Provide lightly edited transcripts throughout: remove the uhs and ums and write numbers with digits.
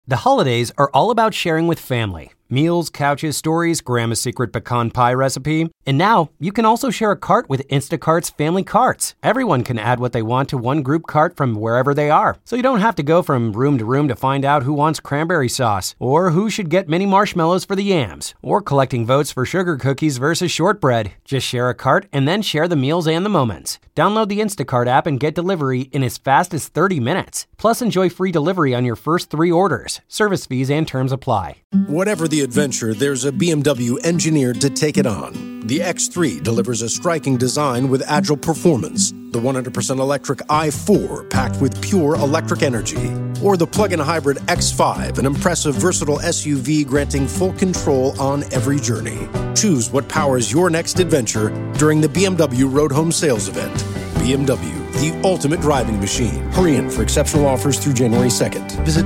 The holidays are all about sharing with family. Meals, couches, stories, Grandma's secret pecan pie recipe. And now, you can also share a cart with Instacart's Family Carts. Everyone can add what they want to one group cart from wherever they are. So you don't have to go from room to find out who wants cranberry sauce, or who should get mini marshmallows for the yams, or collecting votes for sugar cookies versus shortbread. Just share a cart and then share the meals and the moments. Download the Instacart app and get delivery in as fast as 30 minutes. Plus, enjoy free delivery on your first 3 orders. Service fees and terms apply. Whatever the adventure, there's a BMW engineered to take it on. The X3 delivers a striking design with agile performance. The 100% electric i4 packed with pure electric energy. Or the plug-in hybrid X5, an impressive versatile SUV granting full control on every journey. Choose what powers your next adventure during the BMW Road Home Sales Event. BMW, the ultimate driving machine. Hurry in for exceptional offers through January 2nd. Visit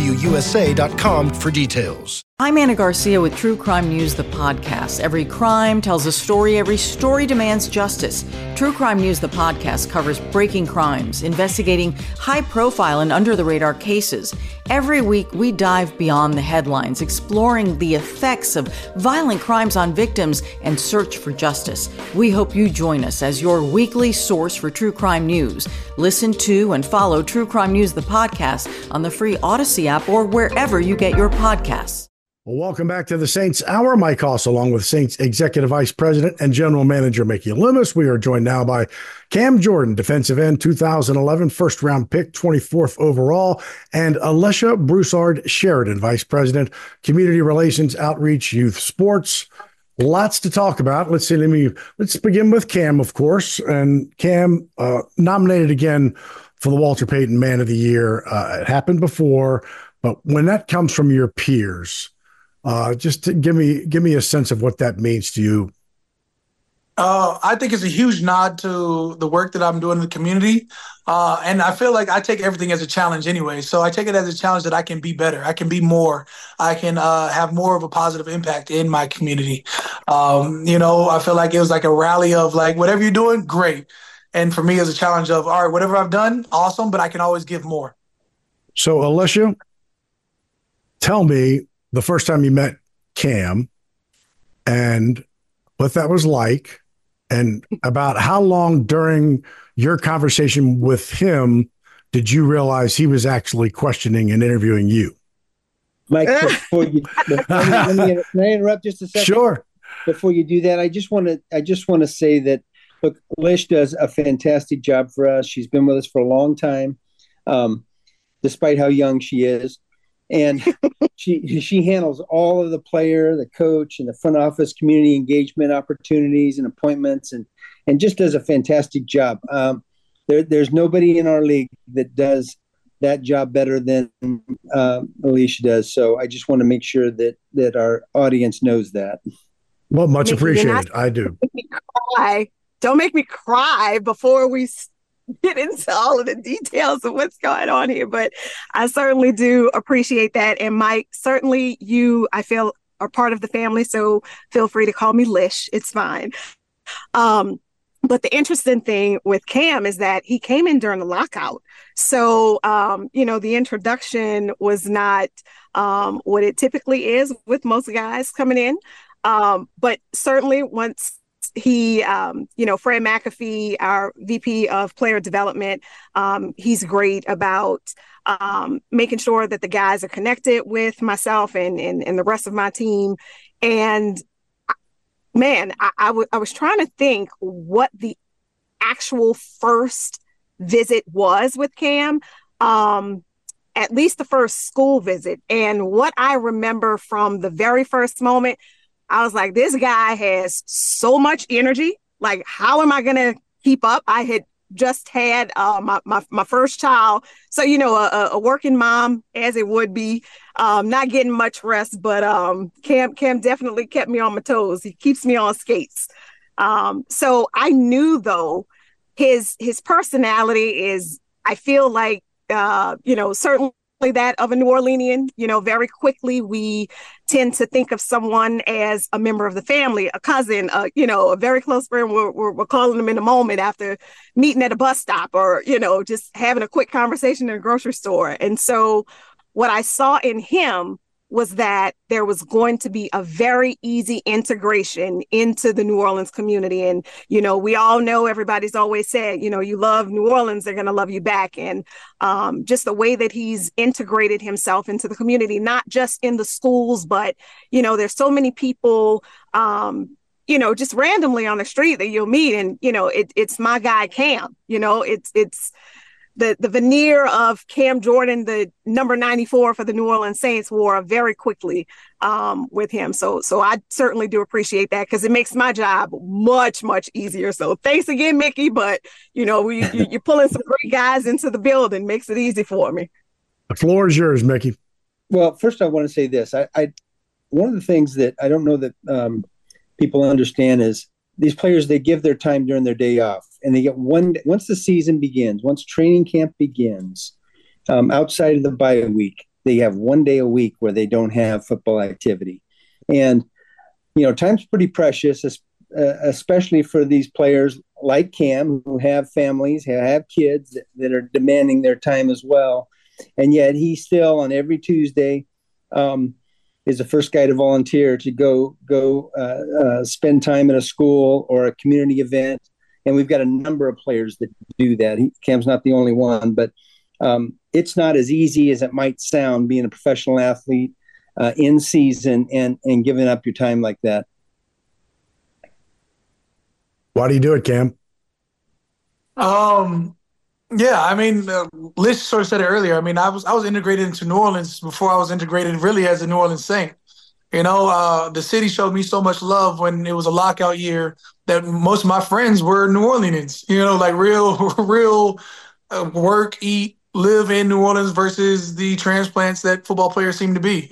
BMWUSA.com for details. I'm Anna Garcia with True Crime News, the podcast. Every crime tells a story. Every story demands justice. True Crime News, the podcast, covers breaking crimes, investigating high-profile and under-the-radar cases. Every week, we dive beyond the headlines, exploring the effects of violent crimes on victims and search for justice. We hope you join us as your weekly source for true crime news. Listen to and follow True Crime News, the podcast, on the free Odyssey app or wherever you get your podcasts. Well, welcome back to the Saints Hour. Mike Hoss, along with Saints Executive Vice President and General Manager Mickey Loomis. We are joined now by Cam Jordan, defensive end, 2011, first-round pick, 24th overall, and Alicia Broussard-Sheridan, Vice President, Community Relations, Outreach, Youth Sports. Lots to talk about. Let's begin with Cam, of course. And Cam, nominated again for the Walter Payton Man of the Year. It happened before, but when that comes from your peers, just to give me a sense of what that means to you. I think it's a huge nod to the work that I'm doing in the community. And I feel like I take everything as a challenge anyway. So I take it as a challenge that I can be better. I can be more. I can have more of a positive impact in my community. I feel like it was like a rally of like, whatever you're doing, great. And for me, it's a challenge of, all right, whatever I've done, awesome, but I can always give more. So, Alicia, tell me the first time you met Cam and what that was like, and about how long during your conversation with him did you realize he was actually questioning and interviewing you? Mike, can I interrupt just a second? Sure. Before you do that, I just want to say that, look, Lish does a fantastic job for us. She's been with us for a long time, despite how young she is. And she handles all of the player, the coach, and the front office community engagement opportunities and appointments, and just does a fantastic job. There's nobody in our league that does that job better than Alicia does. So I just want to make sure that our audience knows that. Well, much appreciated. I do. Don't make me cry before we get into all of the details of what's going on here, but I certainly do appreciate that. And Mike, certainly you, I feel, are part of the family, so feel free to call me Lish. It's fine. But the interesting thing with Cam is that he came in during the lockout. So, the introduction was not what it typically is with most guys coming in. But certainly once he, Fred McAfee, our VP of player development, he's great about making sure that the guys are connected with myself and the rest of my team. And man, I was trying to think what the actual first visit was with Cam, at least the first school visit. And what I remember from the very first moment, I was like, this guy has so much energy. Like, how am I going to keep up? I had just had my first child. So, a working mom, as it would be, not getting much rest. But Cam definitely kept me on my toes. He keeps me on skates. So I knew, though, his personality is, I feel like, certainly that of a New Orleanian. Very quickly we tend to think of someone as a member of the family, a cousin, a very close friend. We're calling them in a moment after meeting at a bus stop or, just having a quick conversation in a grocery store. And so what I saw in him was that there was going to be a very easy integration into the New Orleans community. And, we all know, everybody's always said, you love New Orleans, they're going to love you back. And just the way that he's integrated himself into the community, not just in the schools, but, there's so many people, just randomly on the street that you'll meet. And, it's my guy, Cam, it's the veneer of Cam Jordan, the number 94 for the New Orleans Saints, wore very quickly with him. So I certainly do appreciate that, because it makes my job much, much easier. So thanks again, Mickey. But, you're pulling some great guys into the building, makes it easy for me. The floor is yours, Mickey. Well, first I want to say this. I one of the things that I don't know that people understand is these players, they give their time during their day off, and they get once the season begins, once training camp begins, outside of the bye week, they have 1 day a week where they don't have football activity. And, time's pretty precious, especially for these players like Cam, who have families, who have kids that are demanding their time as well. And yet he still, on every Tuesday, is the first guy to volunteer to go spend time at a school or a community event. And we've got a number of players that do that. Cam's not the only one, but it's not as easy as it might sound being a professional athlete in season and giving up your time like that. Why do you do it, Cam? Yeah, I mean, Lish sort of said it earlier. I mean, I was integrated into New Orleans before I was integrated really as a New Orleans Saint. The city showed me so much love when it was a lockout year that most of my friends were New Orleanians. Like real work, eat, live in New Orleans versus the transplants that football players seem to be.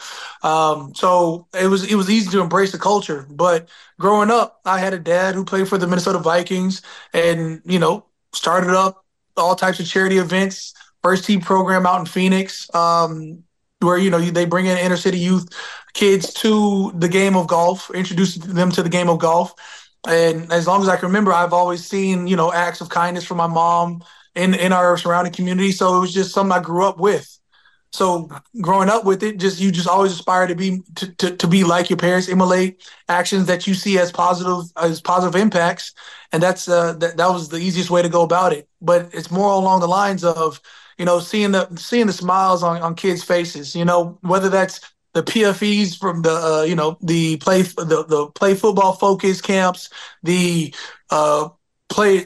So it was easy to embrace the culture. But growing up, I had a dad who played for the Minnesota Vikings, and started up all types of charity events, first team program out in Phoenix, where, they bring in inner city youth kids to the game of golf, introduce them to the game of golf. And as long as I can remember, I've always seen, acts of kindness from my mom in our surrounding community. So it was just something I grew up with. So growing up with it, you just always aspire to be like your parents, emulate actions that you see as positive impacts, and that was the easiest way to go about it. But it's more along the lines of seeing the smiles on kids' faces. Whether that's the PFEs from the play football focus camps, the play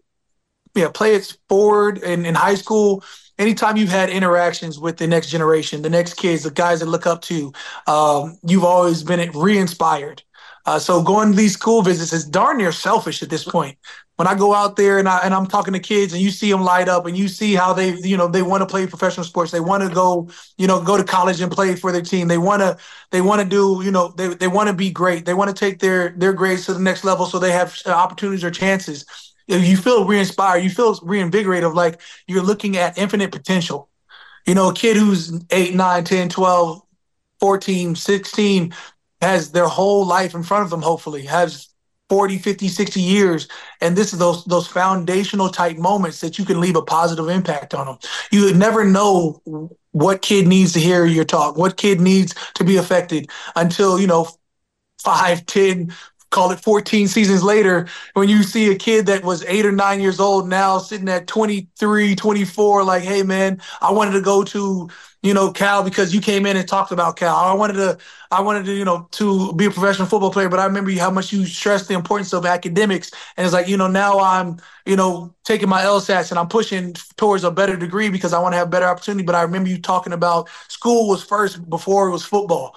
it forward in high school. Anytime you've had interactions with the next generation, the next kids, the guys that look up to, you've always been re-inspired. So going to these school visits is darn near selfish at this point. When I go out there and I'm talking to kids, and you see them light up, and you see how they want to play professional sports, they want to go to college and play for their team. They want to they want to be great. They want to take their grades to the next level so they have opportunities or chances. You feel re-inspired, you feel reinvigorated, like you're looking at infinite potential. A kid who's 8, 9, 10, 12, 14, 16 has their whole life in front of them, hopefully, has 40, 50, 60 years. And this is those foundational type moments that you can leave a positive impact on them. You never know what kid needs to hear your talk, what kid needs to be affected until, 5, 10, call it 14 seasons later, when you see a kid that was 8 or 9 years old now sitting at 23, 24, like, hey, man, I wanted to go to, Cal because you came in and talked about Cal. I wanted to, to be a professional football player, but I remember how much you stressed the importance of academics. And it's like, now I'm, taking my LSATs and I'm pushing towards a better degree because I want to have better opportunity. But I remember you talking about school was first before it was football.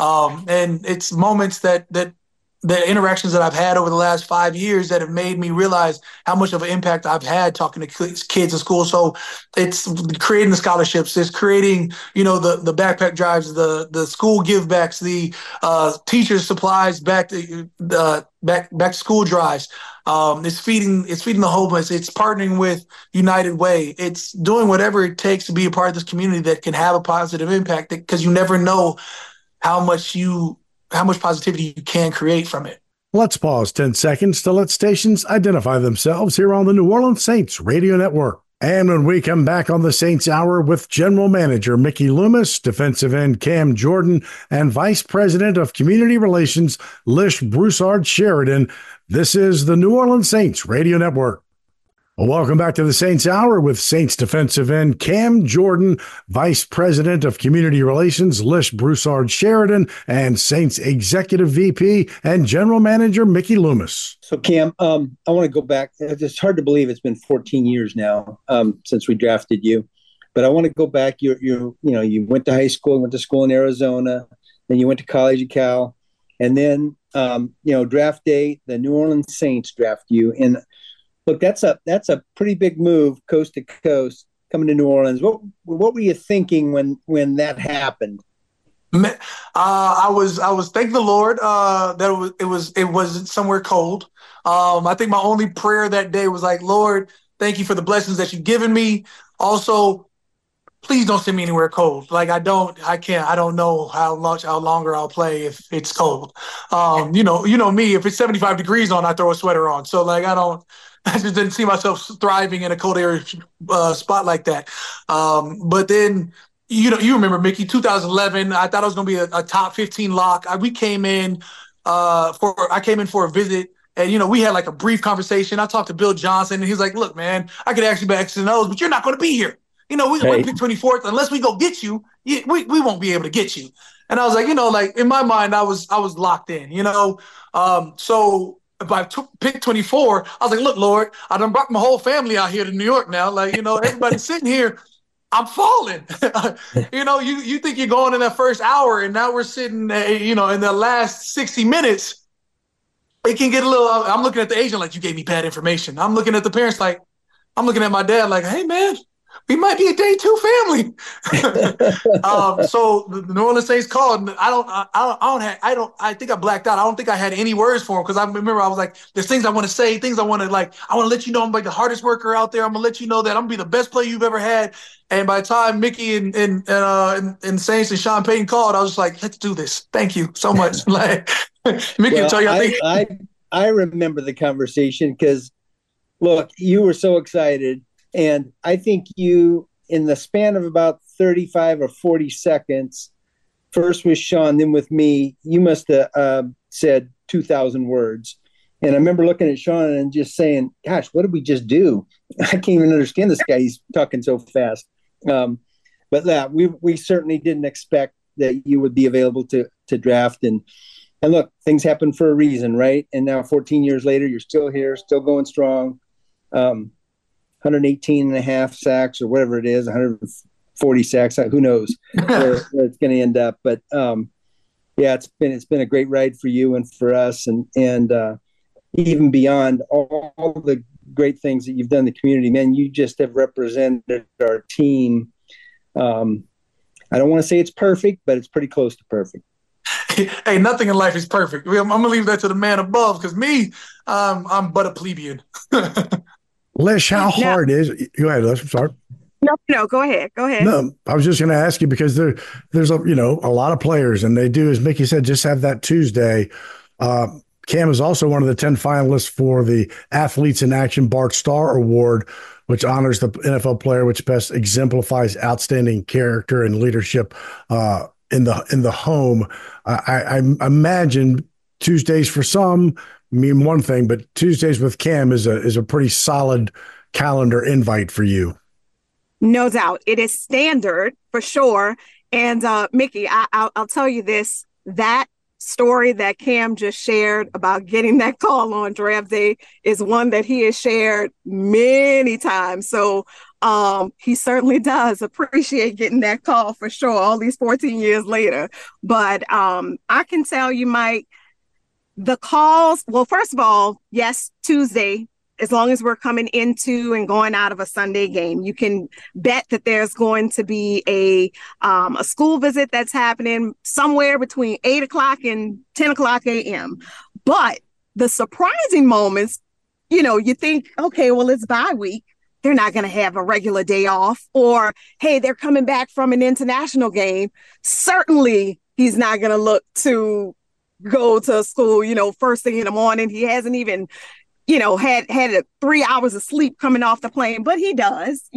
And it's moments that the interactions that I've had over the last 5 years that have made me realize how much of an impact I've had talking to kids in school. So it's creating the scholarships, it's creating, the backpack drives, the school give backs, the teachers supplies back to school drives. It's feeding the homeless. It's partnering with United Way. It's doing whatever it takes to be a part of this community that can have a positive impact, because you never know how much positivity you can create from it. Let's pause 10 seconds to let stations identify themselves here on the New Orleans Saints Radio Network. And when we come back on the Saints Hour with General Manager Mickey Loomis, defensive end Cam Jordan, and Vice President of Community Relations Lish Broussard-Sheridan, this is the New Orleans Saints Radio Network. Well, welcome back to the Saints Hour with Saints defensive end Cam Jordan, Vice President of Community Relations Lish Broussard-Sheridan, and Saints Executive VP and General Manager Mickey Loomis. So, Cam, I want to go back. It's hard to believe it's been 14 years now since we drafted you, but I want to go back. You went to high school, went to school in Arizona, then you went to college at Cal, and then draft day, the New Orleans Saints draft you. And look, that's a pretty big move, coast to coast, coming to New Orleans. What were you thinking when that happened? I was thanking the Lord that it wasn't somewhere cold. I think my only prayer that day was like, Lord, thank you for the blessings that you've given me. Also, please don't send me anywhere cold. Like I don't know how longer I'll play if it's cold. You know me, if it's 75 degrees on, I throw a sweater on. So like I just didn't see myself thriving in a cold area spot like that. But then, you remember, Mickey, 2011, I thought I was going to be a top 15 lock. I came in for a visit, and, we had like a brief conversation. I talked to Bill Johnson, and he's like, look, man, I could actually be X's and O's, but you're not going to be here. We're pick 24th. Unless we go get you, we won't be able to get you. And I was like, in my mind, I was locked in, So if I pick 24, I was like, look, Lord, I done brought my whole family out here to New York now. Like, everybody's sitting here. I'm falling. You think you're going in that first hour, and now we're sitting, in the last 60 minutes. It can get a little, I'm looking at the agent like, you gave me bad information. I'm looking at the parents like, I'm looking at my dad like, hey, man, we might be a day two family. So the New Orleans Saints called. I think I blacked out. I don't think I had any words for him, because I remember I was like, there's things I want to say, things I want to I want to let you know I'm like the hardest worker out there. I'm gonna let you know that I'm gonna be the best player you've ever had. And by the time Mickey and Saints and Sean Payton called, I was just like, let's do this. Thank you so much. Like Mickey, will tell you, I remember the conversation because, look, you were so excited. And I think you, in the span of about 35 or 40 seconds, first with Sean, then with me, you must have said 2,000 words. And I remember looking at Sean and just saying, gosh, what did we just do? I can't even understand this guy. He's talking so fast. But yeah, we certainly didn't expect that you would be available to draft. And look, things happen for a reason, right? And now 14 years later, you're still here, still going strong. 118 and a half sacks or whatever it is, 140 sacks. Who knows where it's going to end up. But it's been a great ride for you and for us. And even beyond all the great things that you've done in the community, man, you just have represented our team. I don't want to say it's perfect, but it's pretty close to perfect. Hey, nothing in life is perfect. I'm going to leave that to the man above, because me, I'm but a plebeian. Lish, how hard is it? Go ahead, Lish. I'm sorry. No, go ahead. No, I was just going to ask you, because there's a lot of players, and they do, as Mickey said, just have that Tuesday. Cam is also one of the 10 finalists for the Athletes in Action Bart Starr Award, which honors the NFL player which best exemplifies outstanding character and leadership in the home. I imagine Tuesdays for some mean one thing, but Tuesdays with Cam is a pretty solid calendar invite for you. No doubt. It is standard for sure. And Mickey, I'll tell you this, that story that Cam just shared about getting that call on draft day is one that he has shared many times. So he certainly does appreciate getting that call for sure, all these 14 years later. But I can tell you, Mike, the calls, well, first of all, yes, Tuesday, as long as we're coming into and going out of a Sunday game, you can bet that there's going to be a school visit that's happening somewhere between 8 o'clock and 10 o'clock a.m. But the surprising moments, you think, okay, well, it's bye week. They're not going to have a regular day off. Or, hey, they're coming back from an international game. Certainly, he's not going to look to go to school, first thing in the morning. He hasn't even had 3 hours of sleep coming off the plane, but he does,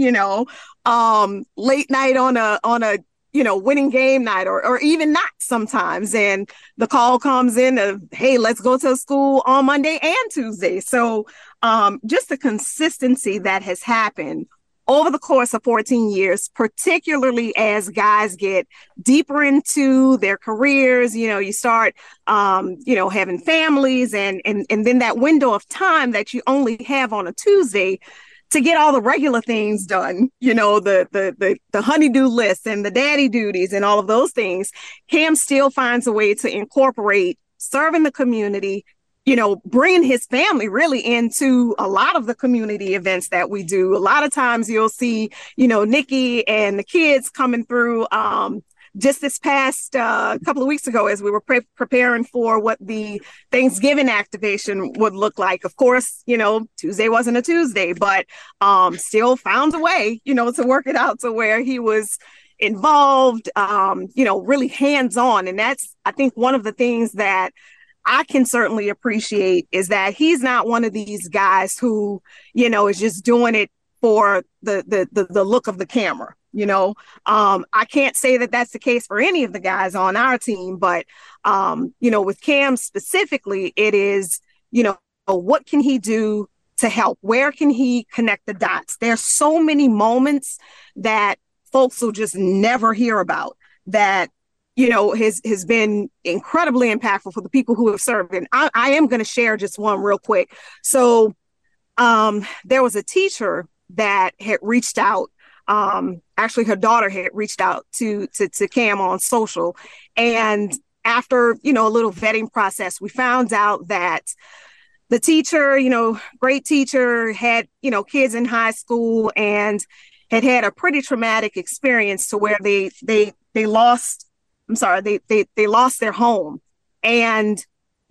late night on a winning game night or even not sometimes. And the call comes in of, hey, let's go to school on Monday and Tuesday. So just the consistency that has happened over the course of 14 years, particularly as guys get deeper into their careers, you start, having families and then that window of time that you only have on a Tuesday to get all the regular things done, the honeydew list and the daddy duties and all of those things. Cam still finds a way to incorporate serving the community, bringing his family really into a lot of the community events that we do. A lot of times you'll see, Nikki and the kids coming through. Just this past couple of weeks ago, as we were preparing for what the Thanksgiving activation would look like. Of course, Tuesday wasn't a Tuesday, but still found a way, to work it out to where he was involved, really hands-on. And that's, I think, one of the things that I can certainly appreciate is that he's not one of these guys who, is just doing it for the look of the camera. I can't say that that's the case for any of the guys on our team, but, with Cam specifically, it is, what can he do to help? Where can he connect the dots? There's so many moments that folks will just never hear about that, has been incredibly impactful for the people who have served. And I am going to share just one real quick. So there was a teacher that had reached out. Actually, her daughter had reached out to Cam on social. And after, a little vetting process, we found out that the teacher, great teacher, had, kids in high school and had a pretty traumatic experience to where they lost their home. And,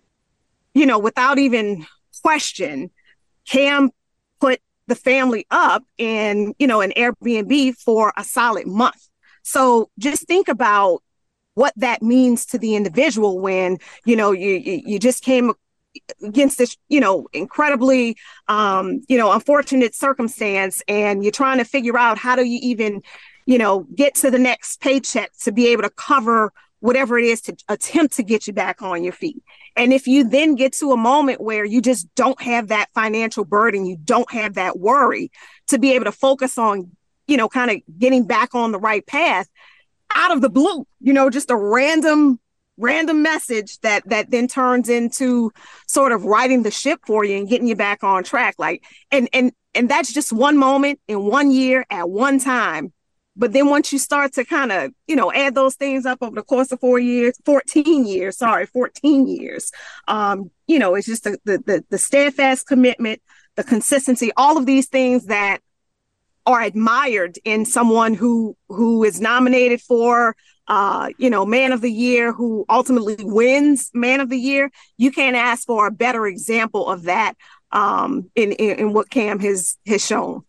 without even question, Cam put the family up in, an Airbnb for a solid month. So just think about what that means to the individual when, you just came against this, incredibly, unfortunate circumstance, and you're trying to figure out how do you even, get to the next paycheck to be able to cover whatever it is to attempt to get you back on your feet. And if you then get to a moment where you just don't have that financial burden, you don't have that worry to be able to focus on, kind of getting back on the right path out of the blue, just a random message that then turns into sort of righting the ship for you and getting you back on track. And that's just one moment in 1 year at one time. But then once you start to kind of, add those things up over the course of 14 years, it's just the steadfast commitment, the consistency, all of these things that are admired in someone who is nominated for, Man of the Year, who ultimately wins Man of the Year. You can't ask for a better example of that in what Cam has shown.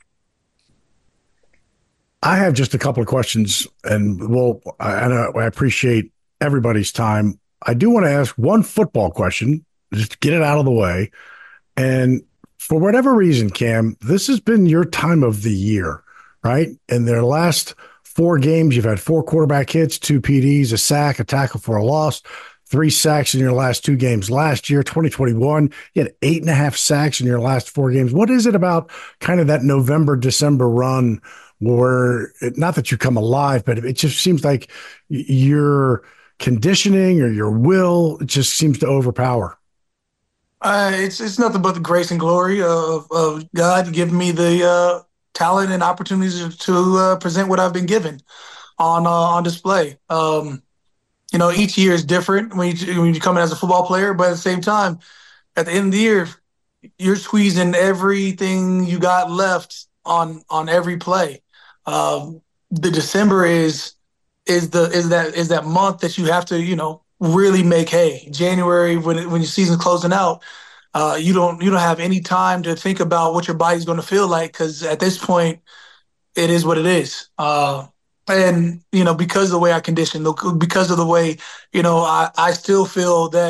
I have just a couple of questions, and I appreciate everybody's time. I do want to ask one football question, just to get it out of the way. And for whatever reason, Cam, this has been your time of the year, right? In their last 4 games, you've had 4 quarterback hits, 2 PDs, a sack, a tackle for a loss, 3 sacks in your last 2 games. Last year, 2021, you had 8.5 sacks in your last 4 games. What is it about kind of that November, December run where, not that you come alive, but it just seems like your conditioning or your will just seems to overpower? It's nothing but the grace and glory of God giving me the talent and opportunities to present what I've been given on display. Each year is different when you come in as a football player, but at the same time, at the end of the year, you're squeezing everything you got left on every play. The December is that month that you have to, really make hay. January, when your season's closing out, you don't have any time to think about what your body's going to feel like, because at this point, it is what it is. And because of the way I condition, because of the way, I still feel that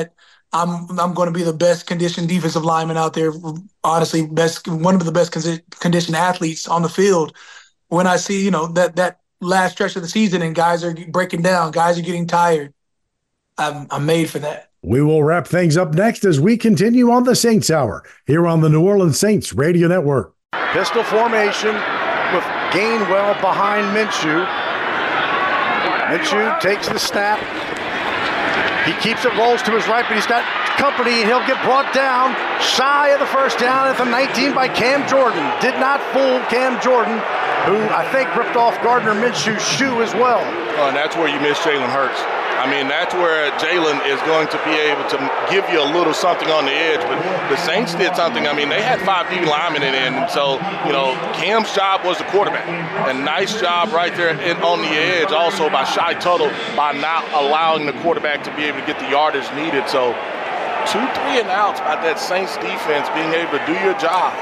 I'm going to be the best conditioned defensive lineman out there. Honestly, one of the best conditioned athletes on the field. When I see, that last stretch of the season and guys are breaking down, guys are getting tired, I'm made for that. We will wrap things up next as we continue on the Saints Hour here on the New Orleans Saints Radio Network. Pistol formation with Gainwell behind Minshew. Minshew takes the snap. He keeps it, rolls to his right, but he's got company, and he'll get brought down shy of the first down at the 19 by Cam Jordan. Did not fool Cam Jordan, who I think ripped off Gardner Minshew's shoe as well. Oh, and that's where you miss Jalen Hurts. I mean, that's where Jalen is going to be able to give you a little something on the edge. But the Saints did something. I mean, they had 5 D linemen in, and so, Cam's job was the quarterback. A nice job right there on the edge also by Shy Tuttle by not allowing the quarterback to be able to get the yardage needed. So 2 3 and outs by that Saints defense being able to do your job.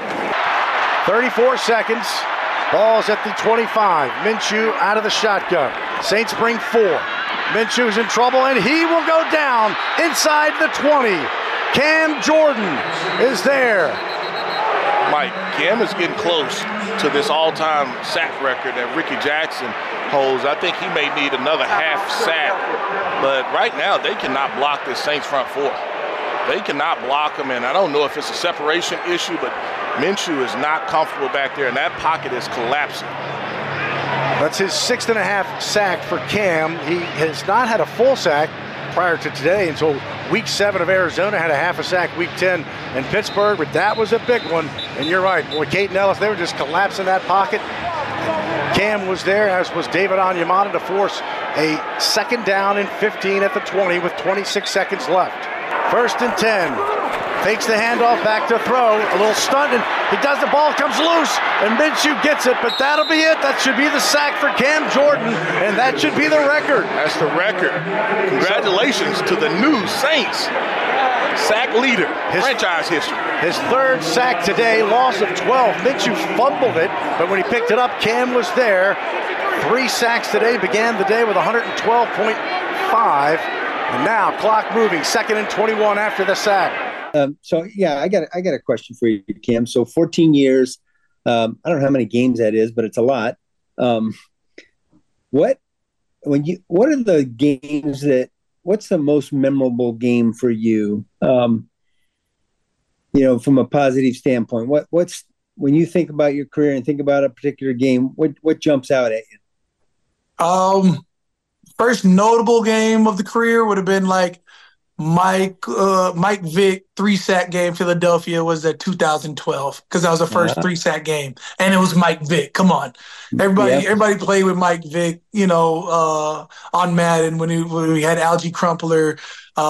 34 seconds. Ball's at the 25. Minshew out of the shotgun. Saints bring 4. Minshew's in trouble, and he will go down inside the 20. Cam Jordan is there. Mike, Cam is getting close to this all-time sack record that Ricky Jackson holds. I think he may need another half sack, but right now they cannot block this Saints front 4. They cannot block him, and I don't know if it's a separation issue, but Minshew is not comfortable back there, and that pocket is collapsing. That's his 6.5 sack for Cam. He has not had a full sack prior to today until week 7 of Arizona, had a half a sack week 10 in Pittsburgh, but that was a big one. And you're right, boy, Kate and Ellis, they were just collapsing that pocket. Cam was there, as was David Onyemata, to force a 2nd down and 15 at the 20 with 26 seconds left. 1st and 10. Fakes the handoff, back to throw. A little stunt, and he does. The ball comes loose, and Minshew gets it, but that'll be it. That should be the sack for Cam Jordan, and that should be the record. That's the record. Congratulations to the new Saints sack leader, franchise history. His 3rd sack today, loss of 12. Minshew fumbled it, but when he picked it up, Cam was there. 3 sacks today, began the day with 112.5, and now clock moving, 2nd and 21 after the sack. I got a question for you, Cam. So 14 years, I don't know how many games that is, but it's a lot. What are the games what's the most memorable game for you? From a positive standpoint, what's when you think about your career and think about a particular game, what jumps out at you? First notable game of the career would have been like Mike Vick 3-sack game, Philadelphia, was at 2012 because that was the first 3-sack game, and it was Mike Vick. Come on, everybody played with Mike Vick, on Madden when we had Algie Crumpler,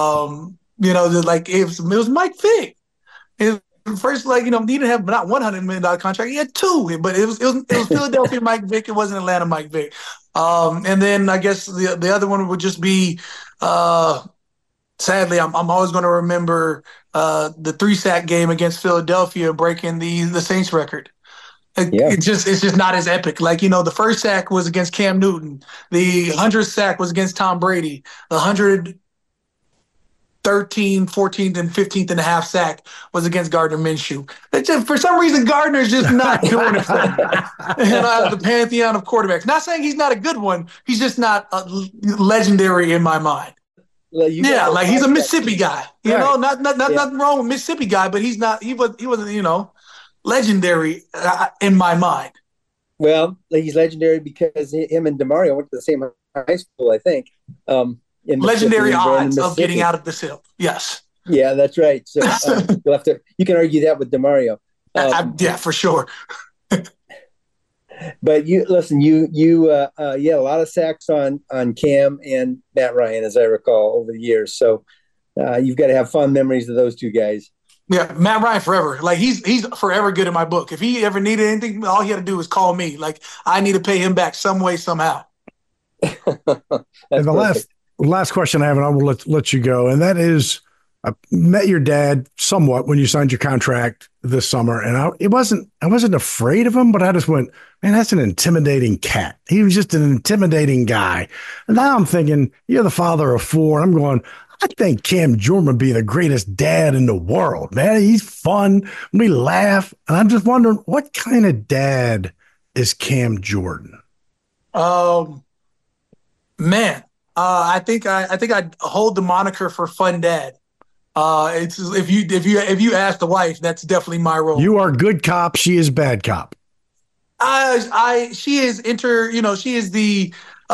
it was Mike Vick. First, he didn't have not $100 million contract, he had 2, but it was Philadelphia Mike Vick. It wasn't Atlanta Mike Vick. And then I guess the other one would just be. Sadly, I'm always going to remember the 3-sack game against Philadelphia breaking the Saints record. It's just not as epic. The first sack was against Cam Newton. The 100th sack was against Tom Brady. The 113th, 14th, and 15th and a half sack was against Gardner Minshew. For some reason, Gardner's just not doing it. And the pantheon of quarterbacks. Not saying he's not a good one. He's just not legendary in my mind. He's a Mississippi guy. Nothing wrong with Mississippi guy, but he wasn't legendary in my mind. Well, he's legendary because him and DeMario went to the same high school, I think. Legendary odds of getting out of the SIP. Yes. Yeah, that's right. So you can argue that with DeMario. For sure. But you had a lot of sacks on Cam and Matt Ryan, as I recall, over the years. So you've got to have fond memories of those two guys. Yeah, Matt Ryan forever. He's forever good in my book. If he ever needed anything, all he had to do was call me. I need to pay him back some way, somehow. And the last question I have, and I will let you go, and that is, I met your dad somewhat when you signed your contract this summer, and I wasn't afraid of him, but I just went, man, that's an intimidating cat. He was just an intimidating guy. And now I'm thinking, you're the father of 4. I'm going, I think Cam Jordan would be the greatest dad in the world, man. He's fun. We laugh. And I'm just wondering, what kind of dad is Cam Jordan? Man, I think I'd hold the moniker for fun dad. It's if you ask the wife, that's definitely my role. You are good cop. She is bad cop. She is she is the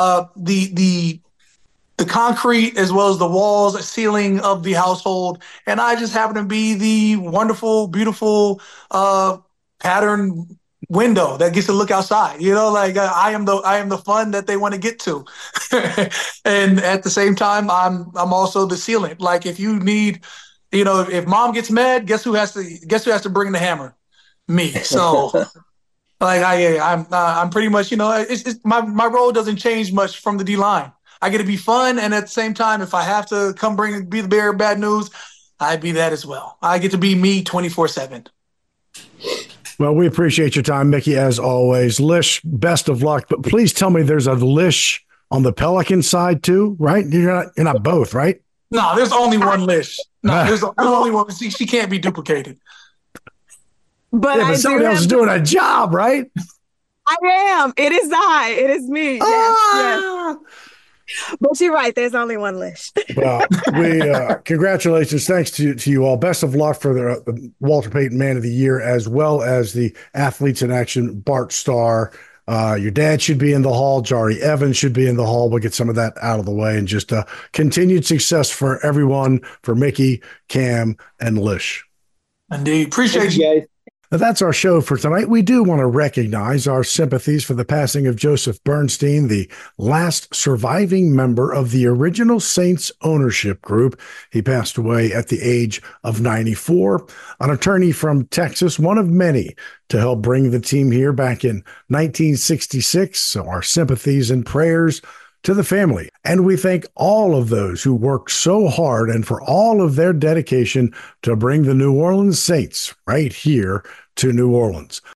concrete as well as the walls, ceiling of the household, and I just happen to be the wonderful, beautiful pattern window that gets to look outside. I am the fun that they want to get to, and at the same time, I'm also the sealant. Like if you need, if mom gets mad, guess who has to bring the hammer? Me. So. I'm pretty much, it's my role doesn't change much from the D line. I get to be fun, and at the same time, if I have to be the bearer of bad news, I be that as well. I get to be me 24/7. Well, we appreciate your time, Mickey, as always. Lish, best of luck. But please tell me there's a Lish on the Pelican side too, right? You're not both, right? No, there's only one Lish. No, there's only one. She can't be duplicated. But somebody else is doing a job, right? I am. It is I. It is me. Yes. But you're right. There's only one Lish. Well, congratulations. Thanks to you all. Best of luck for the Walter Payton Man of the Year, as well as the Athletes in Action Bart Starr. Your dad should be in the hall. Jari Evans should be in the hall. We'll get some of that out of the way, and just continued success for everyone, for Mickey, Cam, and Lish. Indeed. Appreciate you guys. That's our show for tonight. We do want to recognize our sympathies for the passing of Joseph Bernstein, the last surviving member of the original Saints ownership group. He passed away at the age of 94. An attorney from Texas, one of many to help bring the team here back in 1966. So our sympathies and prayers to the family. And we thank all of those who worked so hard and for all of their dedication to bring the New Orleans Saints right here to New Orleans.